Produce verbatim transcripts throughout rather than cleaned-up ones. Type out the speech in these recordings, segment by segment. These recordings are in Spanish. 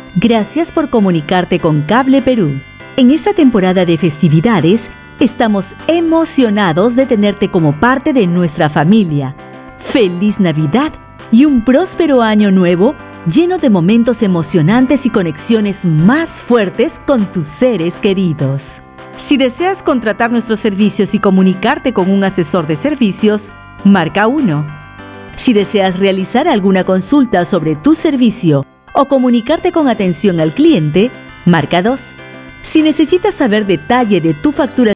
Gracias por comunicarte con Cable Perú. En esta temporada de festividades, estamos emocionados de tenerte como parte de nuestra familia. ¡Feliz Navidad y un próspero año nuevo lleno de momentos emocionantes y conexiones más fuertes con tus seres queridos! Si deseas contratar nuestros servicios y comunicarte con un asesor de servicios, marca uno. Si deseas realizar alguna consulta sobre tu servicio o comunicarte con atención al cliente, marca dos. Si necesitas saber detalle de tu factura,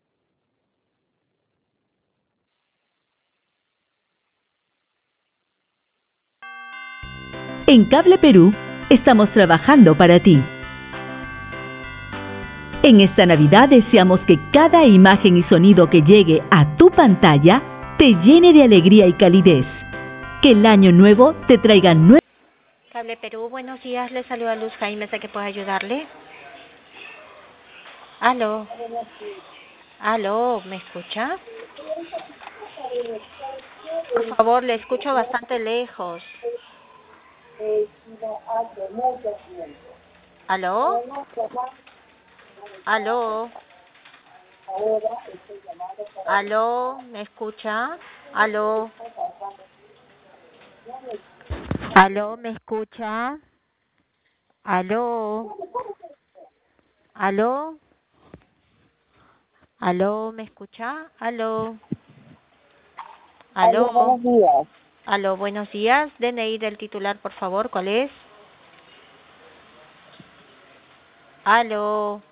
en Cable Perú estamos trabajando para ti. En esta Navidad deseamos que cada imagen y sonido que llegue a tu pantalla te llene de alegría y calidez. Que el año nuevo te traiga nuevos. Cable Perú, buenos días. Le saluda Luz Jaime, ¿sé que puedo ayudarle? Aló. Aló, ¿me escucha? Por favor, le escucho bastante lejos. ¿Aló? ¿Aló? ¿Aló? ¿Me escucha? ¿Aló? ¿Aló? ¿Me escucha? ¿Aló? ¿Aló? ¿Aló? ¿Me escucha? ¿Aló? ¿Aló? Buenos días. ¿Aló? Buenos días. D N I del titular, por favor. ¿Cuál es? ¿Aló?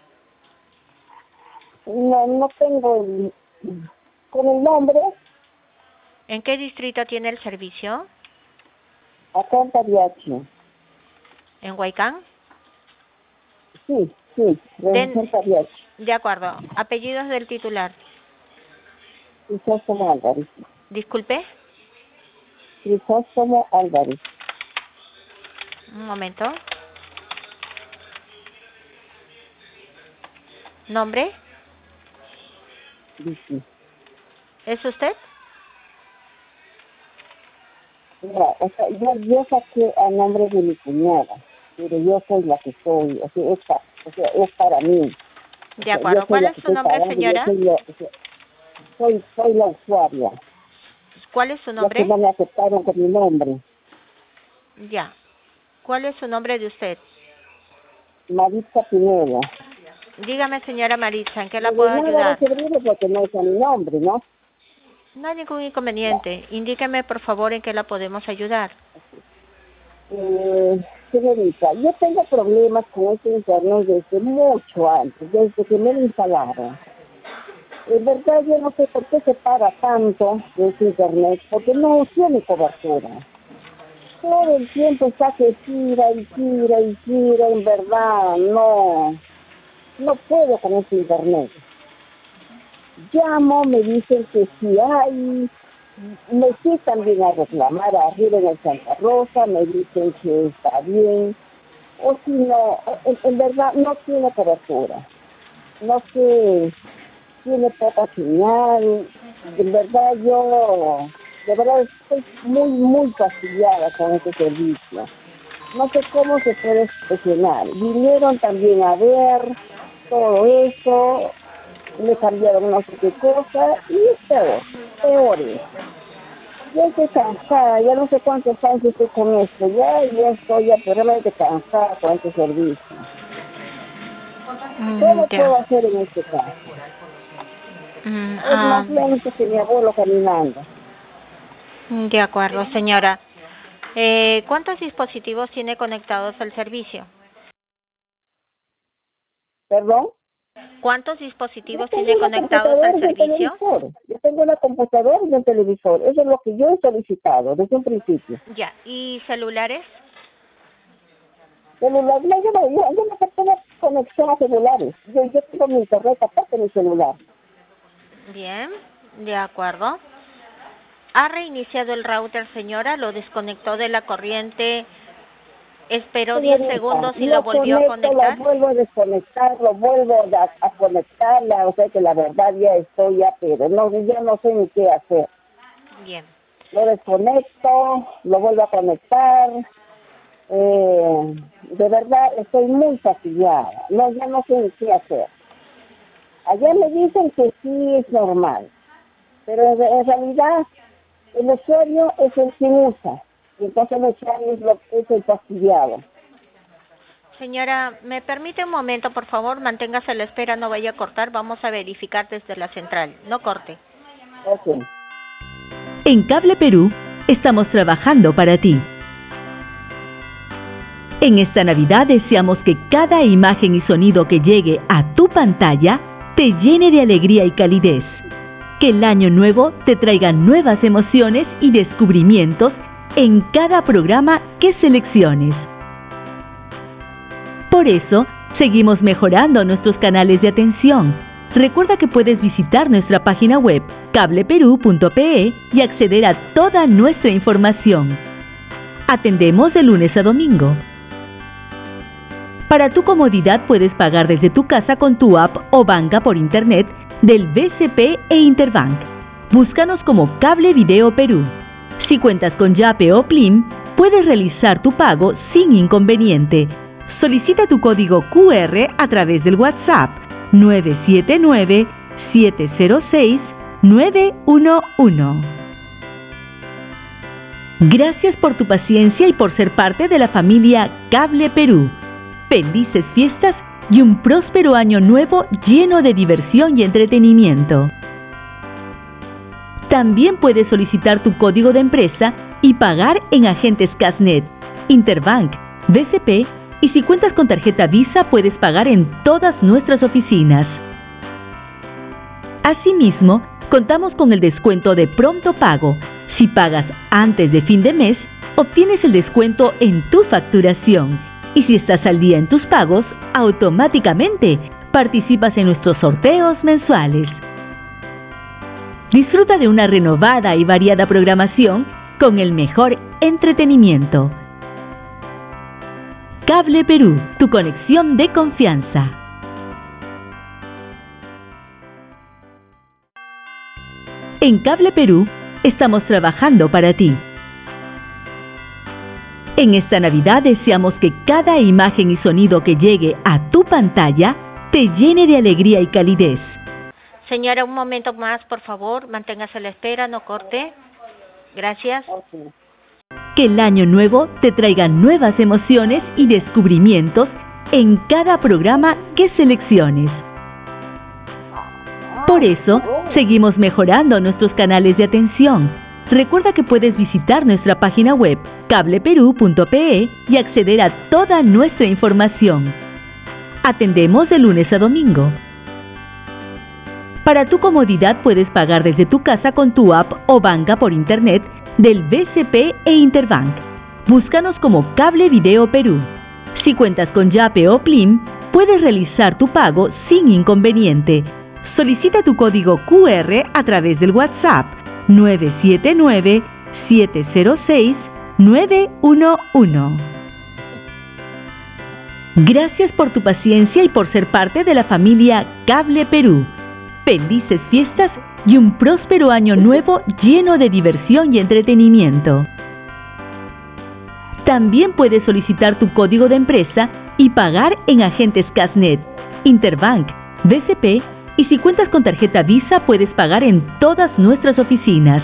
No, no tengo el, con el nombre. ¿En qué distrito tiene el servicio? Acá en Tariachi. ¿En Huaycán? Sí, sí, Den- en Tariachi. De acuerdo. ¿Apellidos del titular? Crisóstomo Álvarez. Disculpe. Crisóstomo Álvarez. Un momento. ¿Nombre? Dice. ¿Es usted? Mira, o sea, yo, yo saqué a nombre de mi cuñada, pero yo soy la que soy, o sea, es, pa- o sea, es para mí. O De sea, acuerdo. yo soy ¿Cuál la es que su estoy nombre, pagando, yo señora? soy, la, o sea, soy, soy la usuaria. ¿Cuál es su Ya que nombre? no me aceptaron con mi nombre. Ya. ¿Cuál es su nombre de usted? Maritza Pineda. Dígame, señora Maritza, ¿en qué la Pero puedo de nada va a ayudar? servir porque no es a mi nombre, ¿no? No hay ningún inconveniente. Indíqueme, por favor, en qué la podemos ayudar. Eh, señorita, yo tengo problemas con este internet desde mucho antes, desde que me lo instalaron. En verdad yo no sé por qué se para tanto de este internet, porque no tiene cobertura. Todo el tiempo está que gira y gira y gira, en verdad, no, no puedo con este internet. Llamo, me dicen que si hay, me fui también a reclamar arriba en el Santa Rosa, me dicen que está bien, o si no, en, en verdad no tiene cobertura, no sé, tiene poca señal, en verdad yo, de verdad estoy muy, muy fastidiada con este servicio, no sé cómo se puede solucionar, vinieron también a ver todo eso, me cambiaron no sé qué cosa, y es peor, peor es. Ya estoy cansada, ya no sé cuántos años estoy con esto, ya, ya estoy ya realmente cansada con este servicio. Mm, ¿Cómo ya. puedo hacer en este caso? Mm, Es ah, más lento que mi abuelo caminando. de acuerdo, señora. Eh, ¿Cuántos dispositivos tiene conectados al servicio? ¿Perdón? ¿Cuántos Yo dispositivos tengo tiene una conectados computadora al y un servicio? televisor. Yo tengo una computadora y un televisor. Eso es lo que yo he solicitado desde un principio. Ya. ¿Y celulares? Celular, no, yo no, yo, yo no tengo conexión a celulares. Yo, yo tengo mi internet aparte de mi celular. Bien, de acuerdo. ¿Ha reiniciado el router, señora? ¿Lo desconectó de la corriente? ¿Esperó diez Señorita, segundos y lo lo volvió a conecto, lo conectar? vuelvo a desconectar, lo vuelvo a, a conectarla, o sea que la verdad ya estoy ya, pero no, ya no sé ni qué hacer. Bien. Lo desconecto, lo vuelvo a conectar, eh, de verdad estoy muy fastidiada, no, ya no sé qué hacer. Allá me dicen que sí es normal, pero en, en realidad el usuario es el que usa, y entonces el usuario es, lo, es el fastidiado. Señora, ¿me permite un momento, por favor? Manténgase a la espera, no vaya a cortar. Vamos a verificar desde la central. No corte. Ok. En Cable Perú, estamos trabajando para ti. En esta Navidad deseamos que cada imagen y sonido que llegue a tu pantalla te llene de alegría y calidez. Que el año nuevo te traiga nuevas emociones y descubrimientos en cada programa que selecciones. Por eso, seguimos mejorando nuestros canales de atención. Recuerda que puedes visitar nuestra página web cable perú punto pe y acceder a toda nuestra información. Atendemos de lunes a domingo. Para tu comodidad puedes pagar desde tu casa con tu app o banca por internet del B C P e Interbank. Búscanos como Cable Video Perú. Si cuentas con Yape o Plim, puedes realizar tu pago sin inconveniente. Solicita tu código Q R a través del WhatsApp nueve siete nueve, siete cero seis, nueve uno uno. Gracias por tu paciencia y por ser parte de la familia Cable Perú. Felices fiestas y un próspero año nuevo lleno de diversión y entretenimiento. También puedes solicitar tu código de empresa y pagar en agentes Casnet, Interbank, B C P, y si cuentas con tarjeta Visa puedes pagar en todas nuestras oficinas. Asimismo, contamos con el descuento de pronto pago. Si pagas antes de fin de mes, obtienes el descuento en tu facturación. Y si estás al día en tus pagos, automáticamente participas en nuestros sorteos mensuales. Disfruta de una renovada y variada programación con el mejor entretenimiento. Cable Perú, tu conexión de confianza. En Cable Perú, estamos trabajando para ti. En esta Navidad deseamos que cada imagen y sonido que llegue a tu pantalla te llene de alegría y calidez. Señora, un momento más, por favor. Manténgase a la espera, no corte. Gracias. Okay. Que el año nuevo te traiga nuevas emociones y descubrimientos en cada programa que selecciones. Por eso, seguimos mejorando nuestros canales de atención. Recuerda que puedes visitar nuestra página web cable perú punto pe y acceder a toda nuestra información. Atendemos de lunes a domingo. Para tu comodidad puedes pagar desde tu casa con tu app o banca por internet del B C P e Interbank. Búscanos como Cable Video Perú. Si cuentas con Yape o Plim, puedes realizar tu pago sin inconveniente. Solicita tu código Q R a través del WhatsApp nueve siete nueve, siete cero seis, nueve uno uno. Gracias por tu paciencia y por ser parte de la familia Cable Perú. Felices fiestas y un próspero año nuevo lleno de diversión y entretenimiento. También puedes solicitar tu código de empresa y pagar en agentes Casnet, Interbank, B C P, y si cuentas con tarjeta Visa puedes pagar en todas nuestras oficinas.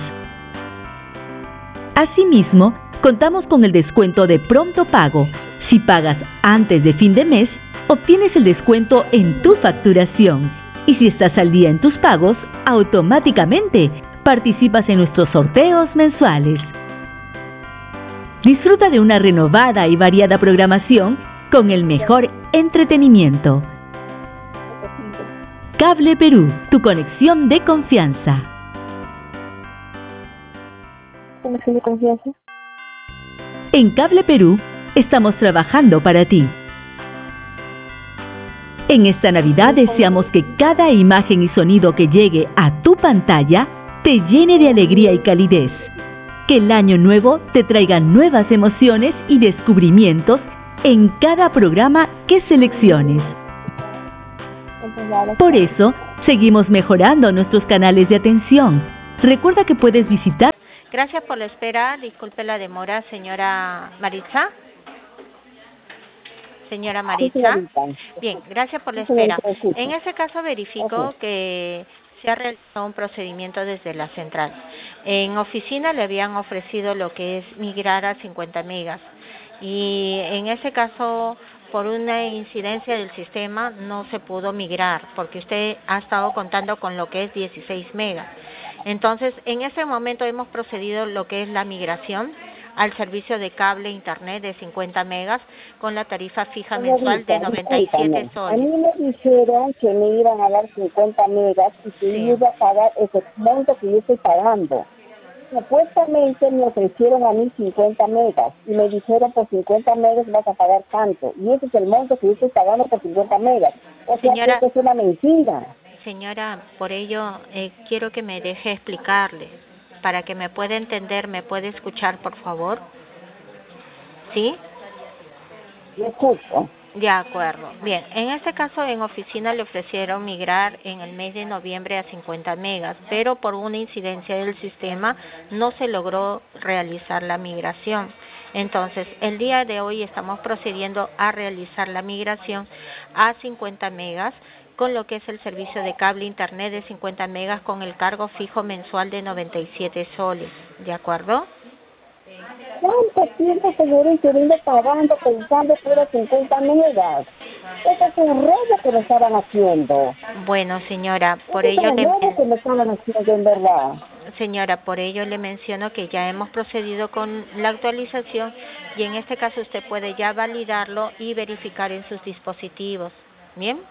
Asimismo, contamos con el descuento de pronto pago. Si pagas antes de fin de mes, obtienes el descuento en tu facturación. Y si estás al día en tus pagos, automáticamente participas en nuestros sorteos mensuales. Disfruta de una renovada y variada programación con el mejor entretenimiento. Cable Perú, tu conexión de confianza. ¿Conexión de confianza? En Cable Perú, estamos trabajando para ti. En esta Navidad deseamos que cada imagen y sonido que llegue a tu pantalla te llene de alegría y calidez. Que el año nuevo te traiga nuevas emociones y descubrimientos en cada programa que selecciones. Por eso, seguimos mejorando nuestros canales de atención. Recuerda que puedes visitar... Gracias por la espera. Disculpe la demora, señora Maritza. Señora Sí, Maritza. señorita. Bien, gracias por la Sí, señorita, espera. escucho. En ese caso verifico Ok. que se ha realizado un procedimiento desde la central. En oficina le habían ofrecido lo que es migrar a cincuenta megas y en ese caso por una incidencia del sistema no se pudo migrar porque usted ha estado contando con lo que es dieciséis megas. Entonces, en ese momento hemos procedido lo que es la migración al servicio de cable internet de cincuenta megas con la tarifa fija mensual de Señorita, noventa y siete discúlpame. A soles. mí me dijeron que me iban a dar cincuenta megas y que Sí. yo iba a pagar ese monto que yo estoy pagando. Supuestamente me ofrecieron a mí cincuenta megas y me dijeron por cincuenta megas vas a pagar tanto. Y ese es el monto que yo estoy pagando por cincuenta megas. O sea que Señora, esto es una mentira. señora, por ello eh, quiero que me deje explicarle, para que me pueda entender, me puede escuchar, por favor. ¿Sí? Yo escucho. De acuerdo. Bien, en este caso en oficina le ofrecieron migrar en el mes de noviembre a cincuenta megas, pero por una incidencia del sistema no se logró realizar la migración. Entonces, el día de hoy estamos procediendo a realizar la migración a cincuenta megas con lo que es el servicio de cable internet de cincuenta megas con el cargo fijo mensual de noventa y siete soles. ¿De acuerdo? ¿Cuánto tiempo, señorita, vengo pagando pensando que era cincuenta megas? Eso es un robo que me estaban haciendo. Bueno, señora, por Eso es ello un le robo que me estaban haciendo en verdad. Señora, por ello le menciono que ya hemos procedido con la actualización y en este caso usted puede ya validarlo y verificar en sus dispositivos. ¿Bien?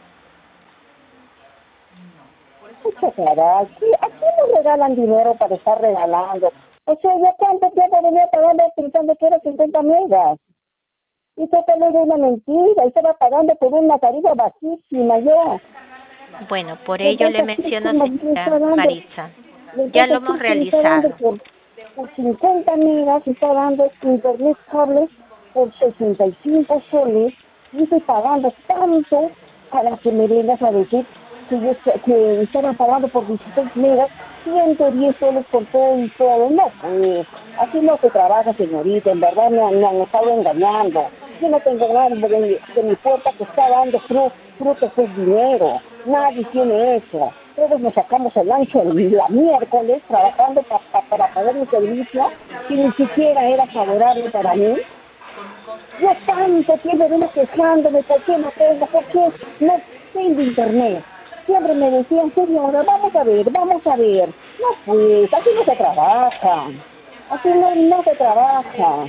Mucha cara, aquí, aquí no regalan dinero para estar regalando. O sea, ¿ya cuánto tiempo venía pagando pensando que era cincuenta megas? Y eso también es una mentira, y se va pagando por una tarifa bajísima ya. Bueno, por ello le Entonces, ¿qué menciono, como me está señora dando? Maritza, ya lo Entonces, hemos ¿qué se me está dando realizado. por, por cincuenta megas? Y está dando internet cable por sesenta y cinco soles. Y estoy pagando tanto para que me vengas a decir que yo est- que estaba pagando por dieciséis megas, ciento diez soles por todo y todo. No, pues, así no se trabaja, señorita. En verdad me, han- me han estado engañando. Yo no tengo nada de, mi- de mi puerta que está dando fru, frutos, pues dinero. Nadie tiene eso. Todos nos sacamos el ancho el la miércoles trabajando pa, pa, para pagar mi servicio que ni siquiera era favorable para mí. Yo tanto tiempo vengo quejándome, ¿por qué no tengo? ¿Por qué no tengo internet? Siempre me decían, señora, vamos a ver, vamos a ver. No, pues, así no se trabaja. Así no, no se trabaja.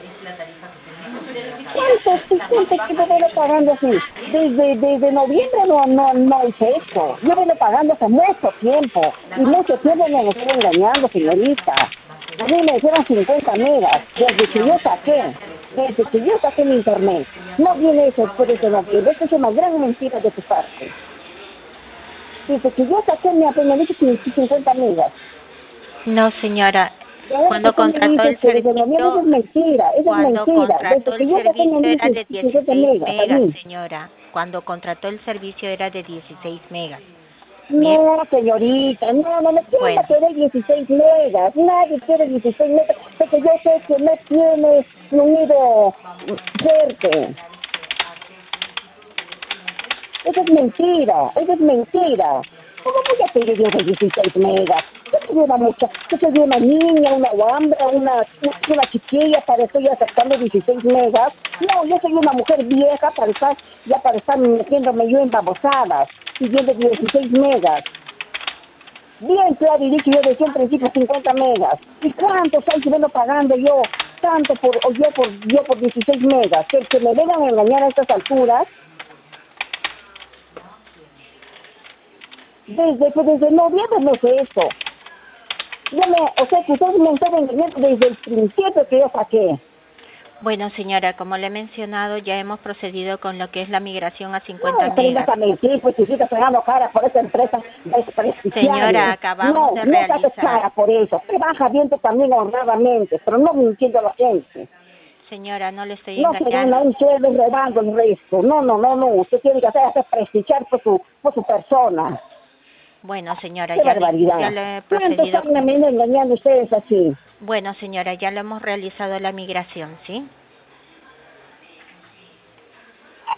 ¿Cuánto, sí, cuánto tiempo vengo pagando así? Desde, desde noviembre no, no, no hice esto. Yo vengo pagando hace mucho tiempo. Y mucho tiempo me han estado engañando, señorita. A mí me dijeron cincuenta megas, desde que yo saqué, desde que yo saqué mi internet. No viene eso después de noviembre, eso es una gran mentira de tu parte. Desde que yo saqué mi apenas dicho cincuenta megas. No, señora, Y ahora que cuando tú me contrató dices el que desde noviembre, eso servicio, es mentira, eso es cuando mentira. Desde contrató que el yo saqué me servicio era dices de cincuenta dieciséis megas, a megas, mí. señora. Cuando contrató el servicio era de dieciséis megas. Bien, No, señorita, no, no me quieren bueno. querer dieciséis megas, nadie quiere dieciséis megas, porque yo sé que no tiene sonido fuerte. Eso es mentira, eso es mentira. ¿Cómo voy a pedir yo de dieciséis megas? Yo soy una mucha, yo soy una niña, una guambra, una, una chiquilla para estar ya aceptando dieciséis megas. No, yo soy una mujer vieja para estar, ya para estar metiéndome yo en babosadas, pidiendo dieciséis megas. Bien claro y dicho, yo decía en principio cincuenta megas. ¿Y cuántos hay que vengo pagando yo? Tanto por, o yo por, yo por dieciséis megas. Que, que me vengan a engañar a estas alturas. Desde, pues desde noviembre no sé esto. Yo me, o sea que ustedes me están engañando desde el principio que yo saqué. Bueno, señora, como le he mencionado, ya hemos procedido con lo que es la migración a No cincuenta me vengas megas. a mentir, pues si sigues pegando cara por esta empresa Señora, desprestigiable. acabamos No, de no saques realizar. cara por eso. Trabaja bien tú también honradamente, pero no mintiendo a la gente. Señora, no le estoy No se gana engañando. un sueldo robando el resto. No, no, no, no. Usted tiene que hacer, hacer prestigiar por su, por su persona. Bueno, señora, ¡Qué ya le, ya barbaridad! le he ¿Cuántos procedido. años me vienen engañando ustedes así? Bueno, señora, ya le hemos realizado la migración, ¿sí?